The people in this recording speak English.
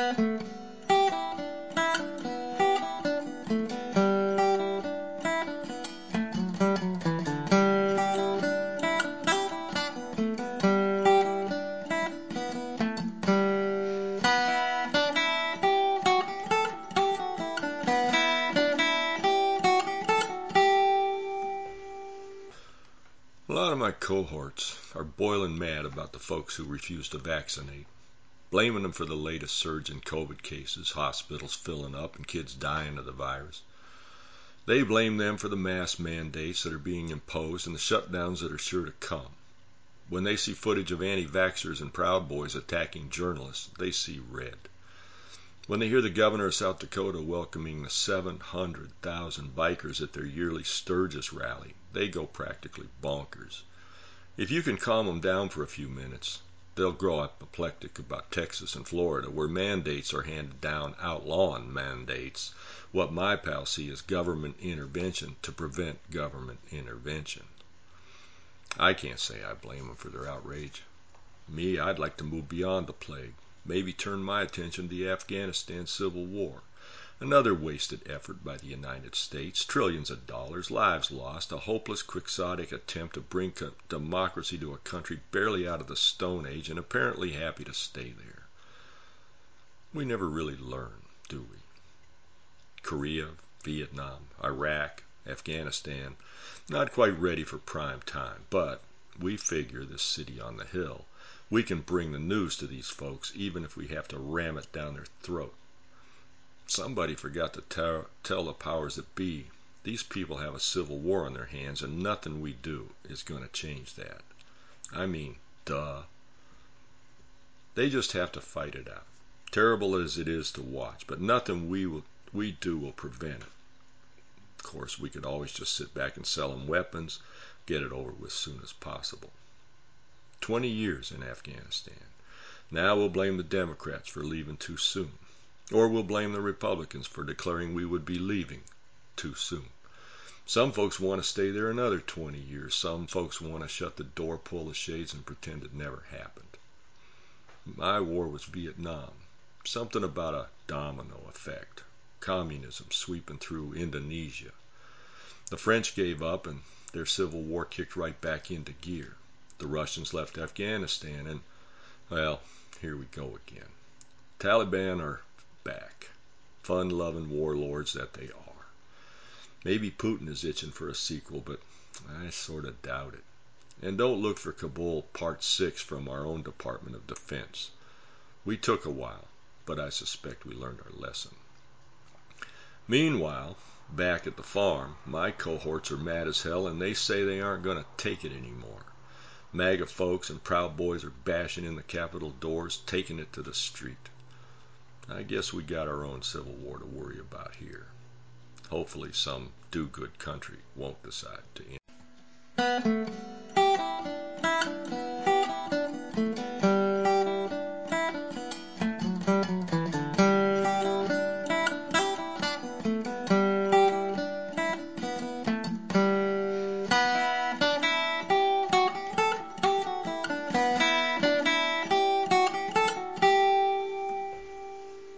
A lot of my cohorts are boiling mad about the folks who refuse to vaccinate, blaming them for the latest surge in COVID cases, hospitals filling up, and kids dying of the virus. They blame them for the mask mandates that are being imposed and the shutdowns that are sure to come. When they see footage of anti-vaxxers and Proud Boys attacking journalists, they see red. When they hear the governor of South Dakota welcoming the 700,000 bikers at their yearly Sturgis rally, they go practically bonkers. If you can calm them down for a few minutes, they'll grow apoplectic about Texas and Florida, where mandates are handed down outlawing mandates, what my pals see as government intervention to prevent government intervention. I can't say I blame them for their outrage. Me, I'd like to move beyond the plague. Maybe turn my attention to the Afghanistan Civil War. Another wasted effort by the United States, trillions of dollars, lives lost, a hopeless, quixotic attempt to bring democracy to a country barely out of the Stone Age and apparently happy to stay there. We never really learn, do we? Korea, Vietnam, Iraq, Afghanistan, not quite ready for prime time, but we figure this city on the hill. We can bring the news to these folks even if we have to ram it down their throat. Somebody forgot to tell the powers that be, these people have a civil war on their hands and nothing we do is going to change that. I mean, duh. They just have to fight it out. Terrible as it is to watch, but nothing we do will prevent it. Of course, we could always just sit back and sell them weapons, get it over with as soon as possible. 20 years in Afghanistan. Now we'll blame the Democrats for leaving too soon. Or we'll blame the Republicans for declaring we would be leaving too soon. Some folks want to stay there another 20 years. Some folks want to shut the door, pull the shades, and pretend it never happened. My war was Vietnam. Something about a domino effect. Communism sweeping through Indonesia. The French gave up and their civil war kicked right back into gear. The Russians left Afghanistan and, well, here we go again. Taliban are back. Fun-loving warlords that they are. Maybe Putin is itching for a sequel, but I sort of doubt it. And don't look for Kabul Part 6 from our own Department of Defense. We took a while, but I suspect we learned our lesson. Meanwhile, back at the farm, my cohorts are mad as hell and they say they aren't going to take it anymore. MAGA folks and Proud Boys are bashing in the Capitol doors, taking it to the street. I guess we got our own civil war to worry about here. Hopefully some do-good country won't decide to end.